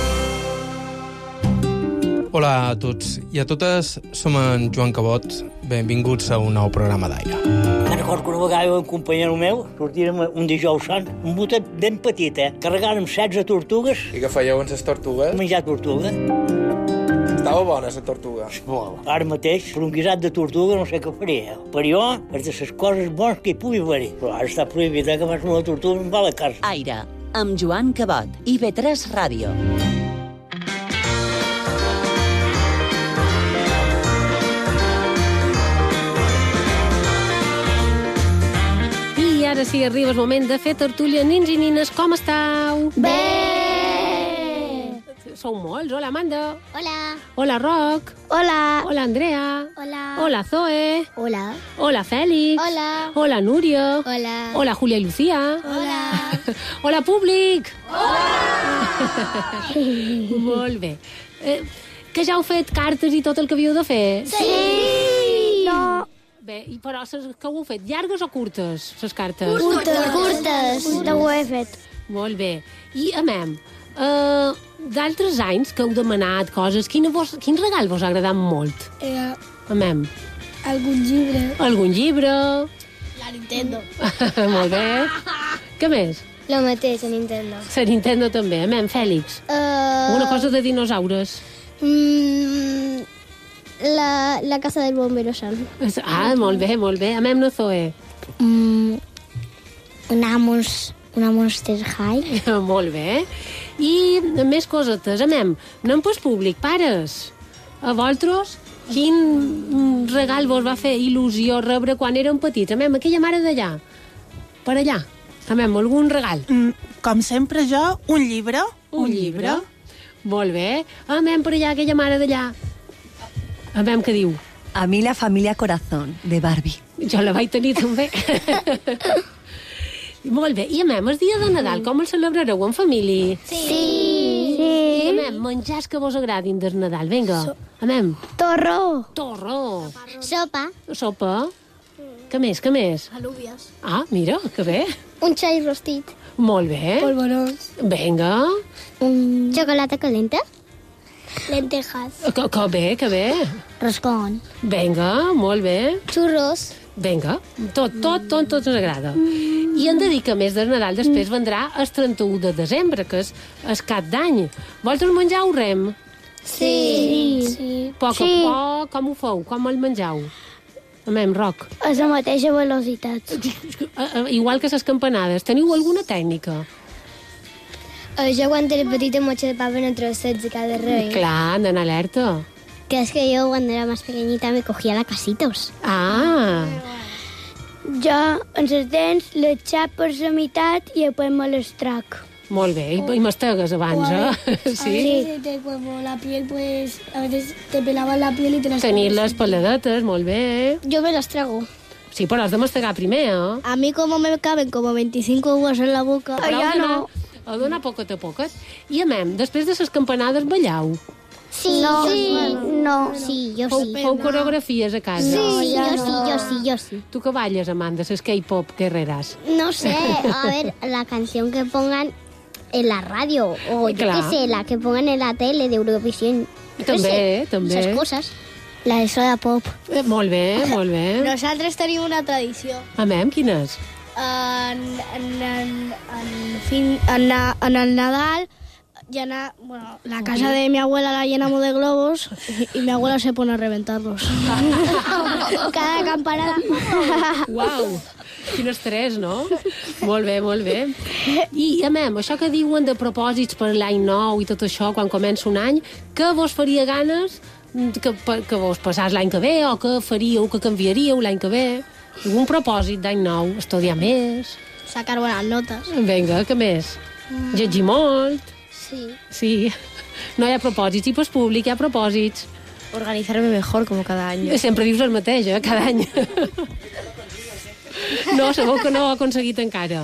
Hola a tots i a totes, som en Joan Cabot. Benvinguts a un nou programa d'Aire. Recordo que una vegada un companyero meu sortirem un dijous sant, un botet ben petit, carregàrem 16 tortugues. I què fèieu amb les tortugues? Menjar tortuga. Estava bona, la tortuga. Molt. Ara mateix, per un guisat de tortuga no sé què faria. Per jo, és de les coses bones que hi pugui haver. Però ara està prohibit que abans una tortuga em va a la casa. Aire, amb Joan Cabot, IB3 Ràdio. I ara sí, arriba el moment de fer tertúlia. Nins i nines, com esteu? Bé! Sou molts. Hola, Amanda. Hola. Hola, Roc. Hola. Hola, Andrea. Hola. Hola, Zoe. Hola. Hola, Fèlix. Hola. Hola, Núria. Hola. Hola, Júlia i Lucía. Hola. Hola, públic. Hola. Molt bé. Que ja heu fet cartes i tot el que havíeu de fer? Sí! No. Bé, però que ho heu fet? Llargues o curtes, les cartes? Curtes. No ho he fet. Molt bé. I, amem, d'altres anys que heu demanat coses, quin regal vos ha agradat molt? Amem. Algun llibre. Algun llibre? La Nintendo. Molt bé. Què més? Lo mateix, a Nintendo. La Nintendo també. Amem, Fèlix. Una cosa de dinosaures. La casa del bombero Sam. Ah, molt bé, molt bé. Amem, no, Zoe? Una Monster High. Molt bé. I més cosetes. Amem, anem pel públic. Pares, a vosaltres, quin regal vos va fer il·lusió rebre quan érem petits? Amem, aquella mare d'allà. Per allà. Amem, algun regal? Com sempre jo, un llibre. Un llibre. Molt bé. Amem, per allà, aquella mare d'allà. Amem, què diu? A mi la família Corazón, de Barbie. Jo la vaig tenir també. Molt bé. I, amem, el dia de Nadal, com el celebrareu en família? Sí. I, amem, menjars que vos agradin del Nadal. Vinga, amem. Torró. Sopa. Què més, què més? Alúvies. Ah, mira, que bé. Un xai rostit. Molt bé. Polvorons. Vinga. Xocolata calenta. Lentejas. Que bé. Roscón. Vinga, molt bé. Xurros. Vinga, tot ens agrada. I hem de dir que a més del Nadal després vendrà el 31 de desembre, que és el cap d'any. Vosaltres menjau rem? Sí. Poc a poc, com ho feu? Com el menjau? Amem, Roc. A la mateixa velocitat. Igual que les campanades. Teniu alguna tècnica? Jo quan era petita m'aixapaven entre els 16 cada rei. Clar, andan alerta. Que es que yo cuando era más pequeñita me cogía la casitos. Ah. Jo, en els dents, les xap per la meitat i després me les trac. Molt bé, i mastegues abans, eh? Sí. Como la piel, pues, a veces te pelaban la piel y te las... Tenir les peladetes, molt bé. Yo me las trago. Sí, però has de mastegar primer, eh? A mí como me caben como 25 uvas en la boca. Ja no. A donar poquet a poquet. I, amem, després de les campanades ballau. Sí, jo sí. Feu coreografies a casa? Sí, yo sí. Tu que balles, Amanda, les K-pop guerreras? No sé, a ver, la canción que pongan en la radio, o yo qué sé, la que pongan en la tele de Eurovisión. També. Esas cosas. La de Soda Pop. Molt bé, molt bé. Nosaltres tenim una tradició. Amem, quina és? En el Nadal, la casa de mi abuela la llenamos de globos y mi abuela se pone a reventarlos. Cada campanada. Uau, quin estrès, no? Molt bé, molt bé. I, amem, això que diuen de propòsits per l'any nou i tot això, quan comença un any, què vos faria ganes que vos passàs l'any que ve, o que faríeu, que canviaríeu l'any que ve? Algun propòsit d'any nou? Estudiar més? Sacar bones notes. Vinga, què més? Llegir molt? Sí. No hi ha propòsits, i pel públic hi ha propòsits. Organizarme mejor, como cada año. Sempre dius el mateix, cada any. No, sabeu que no ho he aconseguit encara.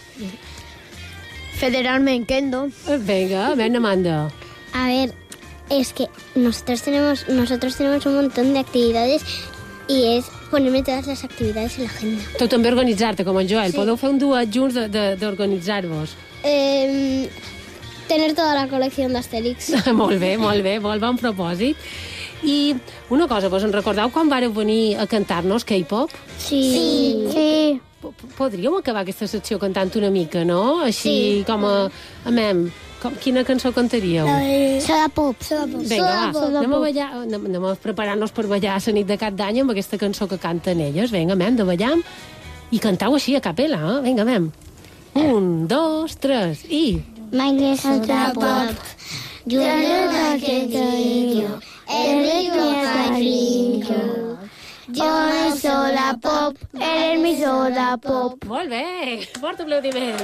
Federarme en kendo. Venga, ven, Amanda. A ver, es que nosotros tenemos un montón de actividades y es ponerme todas las actividades en la agenda. Tu també organitzar-te, com en Joel. Sí. Podeu fer un duet junts d'organitzar-vos. Tener toda la colección de Asterix. Molt bé, molt bon propòsit. I una cosa, vos en recordeu quan vareu venir a cantar-nos K-pop? Sí. Podríeu acabar aquesta secció cantant una mica, no? Així com a... Amem, quina cançó cantaríeu? Soda Pop. Vinga, va, anem a preparar-nos per ballar a la nit de cap d'any amb aquesta cançó que canten elles. Vinga, amem, de ballar. I cantau així, a capella, eh? Vinga, amem. 1, 2, 3, i... My name is Soda Pop. Yo lo que quiero. El ritmo cariño. Yo soy Soda Pop. Eres mi Soda Pop. Molt bé, fort aplaudiment.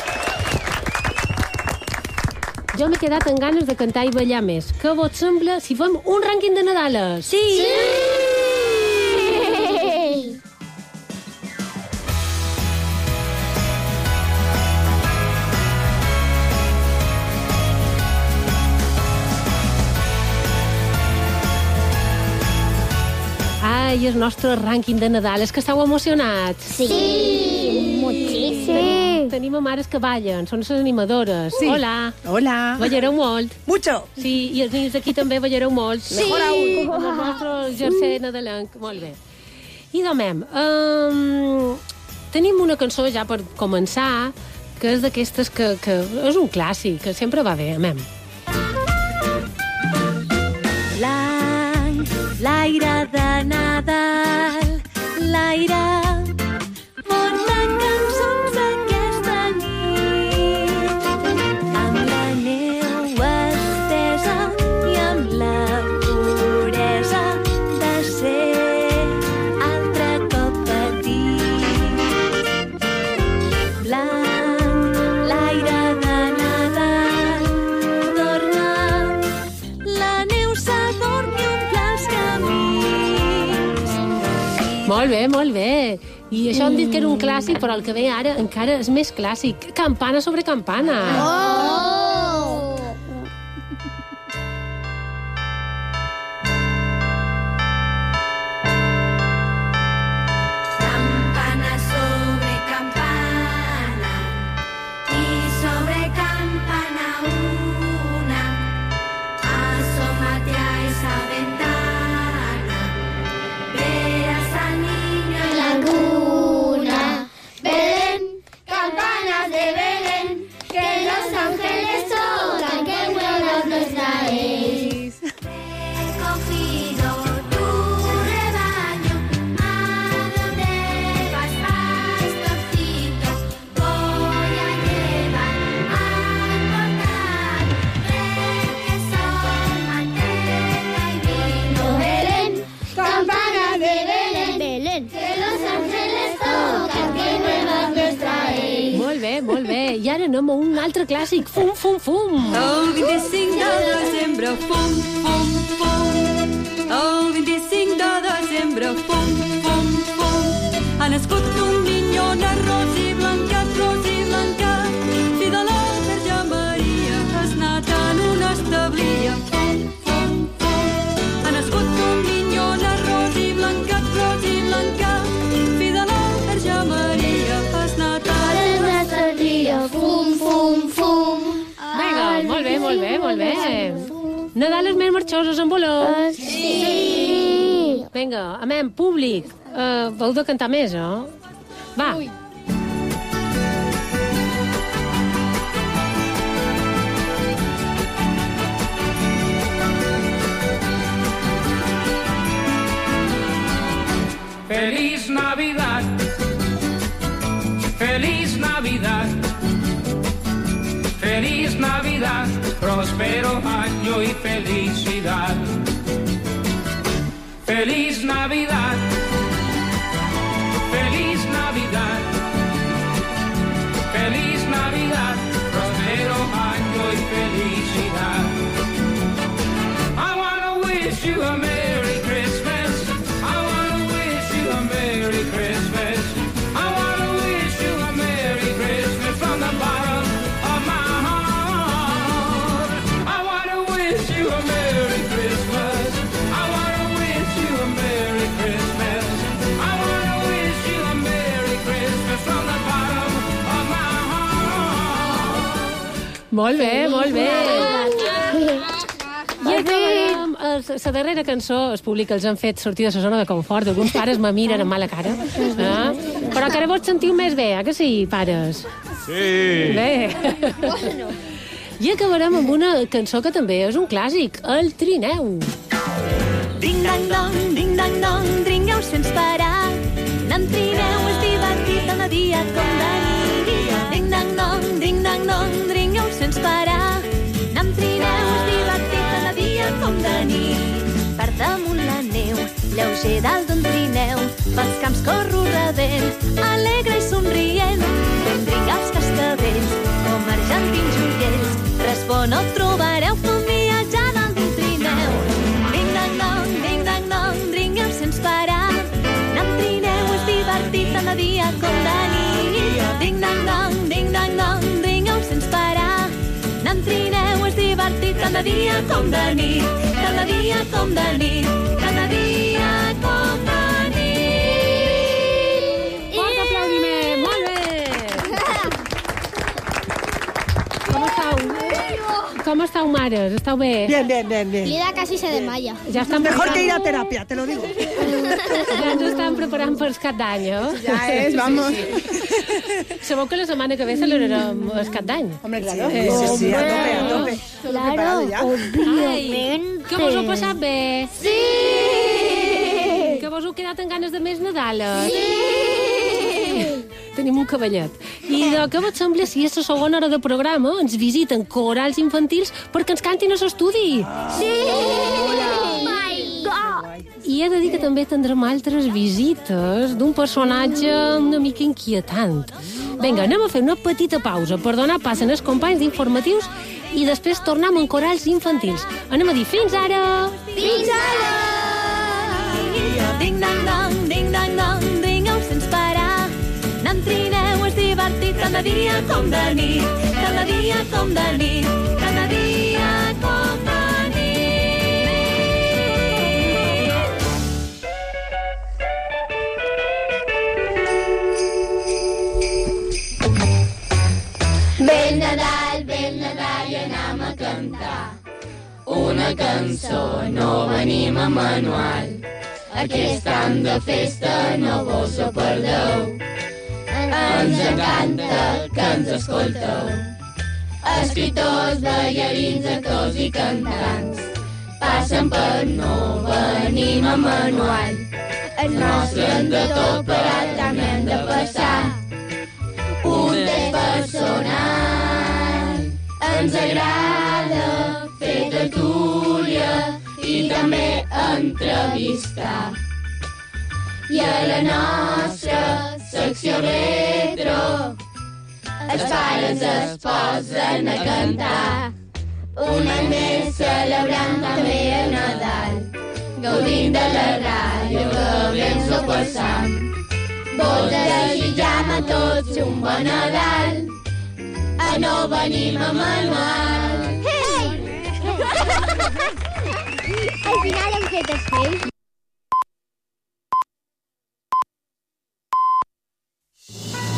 Jo m'he quedat amb ganes de cantar i ballar més. Què vos sembla si fem un rànquing de Nadales? Sí! Ai, el nostre rànquing de Nadal. És que esteu emocionats? Sí, muchísimo. Tenim mares que ballen, són les animadores. Sí. Hola. Ballareu molt. Mucho. Sí, i els nens d'aquí també ballareu molt. Sí. Mejor aún. Amb el nostre jersei nadalenc. Molt bé. I domem, tenim una cançó ja per començar, que és d'aquestes que és un clàssic, que sempre va bé, amem. L'aire de Nadal, l'aire porta cançons d'aquesta nit, amb la neu estesa i amb la puresa de ser altre cop petit. Blanc, l'aire de Nadal, torna, la neu s'adorm i omple els camins. Molt bé. I això hem dit que era un clàssic, però el que ve ara encara és més clàssic. Campana sobre campana. Campana sobre campana y sobre campana una, asómate a esa ventana, verás al niño en la cuna. Belén, campanas de Belén, que los ángeles tocan, que buenos nos traéis. Recogido tu rebaño, ¿a dónde vas, pastorcito? Voy a llevar al portal queso, manteca y vino. Belén, campana de Belén, que los ángeles tocan, que nuevas nos traéis. Molt bé. I ara ara anem a un altre clàssic. Fum, fum, fum. El 25 de desembre, fum, fum, fum. El 25 de desembre, fum, fum, fum. Ha nascut un minyona rosi blanca, fill de la Verge Maria, has nat en una establia, fum, fum, fum. Ha nascut un minyona rosi blanca, fill de la Verge Maria, has nat en una establia, fum, fum, fum. Vinga, molt bé, molt bé, molt bé. Nadal és més marxoses amb bolons. Sí. Vinga, amén, públic. Vau de cantar més, Va. Feliz Navidad, feliz Navidad, feliz Navidad, próspero año y felicidad. Feliz Navidad, feliz Navidad, feliz Navidad, próspero año y felicidad. I wanna wish you a Merry Christmas. I wanna wish you a Merry Christmas. I wanna wish you a Merry Christmas from the bottom of my heart. I wanna wish you a Merry Christmas. I wanna wish you a Merry Christmas. I wanna wish you a Merry Christmas from the bottom of my heart. Molt bé, molt bé. I acabarem. La darrera cançó, els públics els han fet sortir de la zona de confort. Alguns pares me miren amb mala cara. Però que ara vos sentiu més bé, que sí, pares? Sí. Bé. I acabarem amb una cançó que també és un clàssic, El Trineu. Ding-dang-dong, dringueu sense parar. Anant trineu és divertit en la dia com de nit. Ding-dang-dong, dringueu sense parar. Anant trineu és divertit en la dia com de nit. Per damunt la neu, lleuger dalt d'un trineu, pels camps corro rebent, alegre i somrient. Ben dringar els castells, com argentins joiells, respon o trobareu viatjar dalt d'un trineu. Ding-dang-dong, dringueu sense parar. Anant trineu és divertit en la dia com de nit. Ding-dang-dong, dringueu sense parar. Anant trineu és divertit cada dia com de nit. Cada dia com de nit. Cada dia com de nit. Fort aplaudiment, molt bé. Com estàu? Com estàu, mares? Estàu bé? Bien, bien, bien, bien. Lida casi se desmaya. Ja estan Mejor que ir a preparant... terapia, te lo digo. Ja ens estan preparant per Cap d'Any, Ja és, vamos. Sabeu que la setmana que ve celebrarem el Cap d'Any? Hombre, claro. Sí, a tope, a tope. Claro, obviamente. Que vos heu passat bé? Sí! Que vos heu quedat amb ganes de més Nadales? Sí! Tenim un cavallet. I què vos sembla si a la segona hora de programa ens visiten corals infantils perquè ens cantin a l'estudi? Sí! My God! I he de dir que també tindrem altres visites d'un personatge una mica inquietant. Vinga, anem a fer una petita pausa per donar pas als companys d'informatius i després tornem amb corals infantils. Anem a dir fins ara! Fins ara! Ding-dang-dong, dringueu sense parar. Anant trineu és divertit cada dia com de nit. Cada dia com de nit. Cada dia com de Ben Nadal i anem a cantar una cançó, no venim a manual. Aquest any de festa no vos ho perdeu. Ens encanta que ens escolteu. Escriptors, ballarins, actors i cantants passen per no venim a manual. El nostre hem de tot, però també hem de passar un test personal. Ens agrada fer tertúlia i també entrevistar. I a la nostra secció retro els pares es posen a cantar. Un any més celebrant també el Nadal, gaudint de la ràdio que bé ens ho passam. Vos desitjam a tots un bon Nadal, a no venim a manual. Al final hem fet els fills.